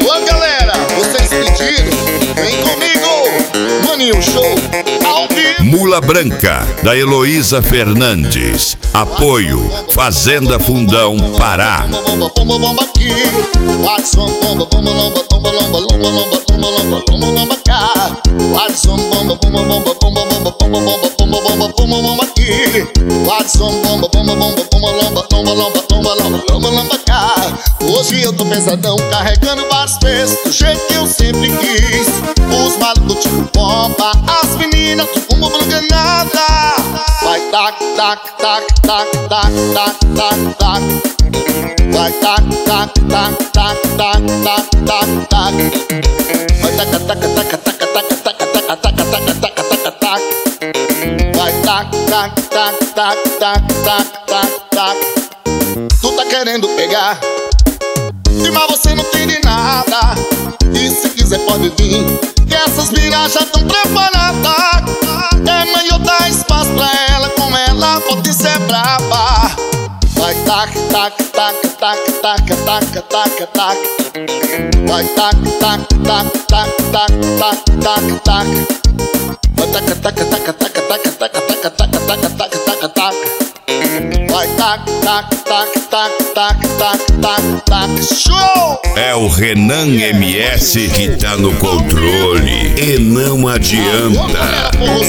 Ô galera, vocês pediram, vem comigo, Maninho Show, ao vivo. Mula Branca, da Heloísa Fernandes. Apoio Fazenda Fundão, Pará. Hoje eu tô pesadão, carregando vários pesos do jeito que eu sempre quis. Os malucos tipo bomba, as meninas do fumo nada. Vai tac, tac, tac, tac, tac, tac, tac, tac. Vai tac, tac, tac, tac, tac, tac, tac, tac. Vai tac, tac, tac, tac, tac, tac, tac, tac, tac, tac, tac, tac. Vai tac, tac, tac, tac, tac, tac, tac, tac. Tu tá querendo pegar, mas você não tem de nada. E se quiser pode vir, que essas minas já tão preparadas. É melhor dar espaço pra ela, com ela pode ser brava. Vai tac, tac, tac, tac, tac, tac, tac, tac. Vai tac, tac, tac, tac, tac, tac, tac, tac. Vai tac, tac, tac, tac, tac, tac, tac, tac, tac, tac, tac, tac. Vai tac, tac, tac, tac, tac, tac, tac, tac. Show! É o Renan MS que tá no controle e não adianta.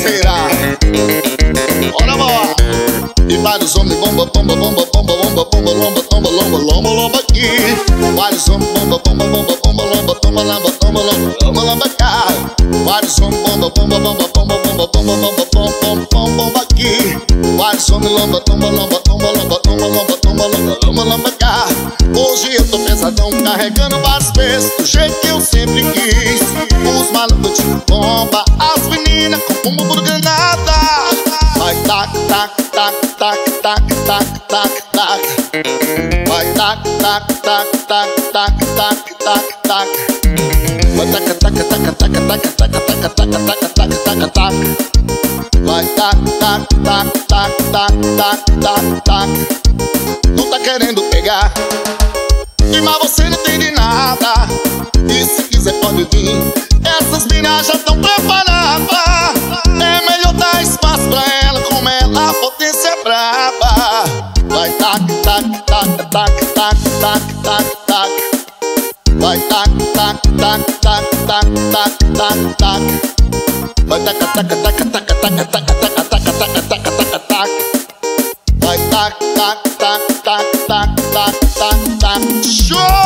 Bora, bora! E vários homens bomba, bomba, bomba, bomba, bomba, bomba, lomba, tomba, lomba, lomba, lomba aqui. Vários homens bomba, bomba, bomba, bomba, lomba, tomba, lomba, tomba, lomba, lomba, lomba cá. Vários homens bomba, bomba, bomba, bomba, bomba, bomba, bomba, bomba, bomba, bomba aqui. Vários homens lomba, tomba, lomba, tomba, lomba, tomba, lomba, tomba, lomba, lomba, lomba cá. Hoje eu tô pesadão, carregando vários pesos do jeito que eu sempre quis. Os malucos tipo bomba, as meninas com fumo granada. Vai tac, tac, tac, tac, tac, tac, tac, tac. Vai tac, tac, tac, tac, tac, tac, tac, tac. Vai tac, tac, tac, tac, tac, tac, tac, tac, tac, tac, tac, tac. Vai tac, tac, tac, tac, tac, tac, tac, tac. Tu tá querendo pegar, mas você não tem de nada. E se quiser pode vir, essas minas já tão preparadas. É melhor dar espaço pra ela, como ela potência é braba. Vai tac, tac, tac, tac, tac, tac, tac, tac. Vai tac, tac, tac, tac, tac, tac, tac, tac. Vai tac, tac, tac, tac, tac, tac, tac, tac, tac, tac, tac, tac. Vai tac, tac, tac, tac, tac, tac, tac, tac. Show!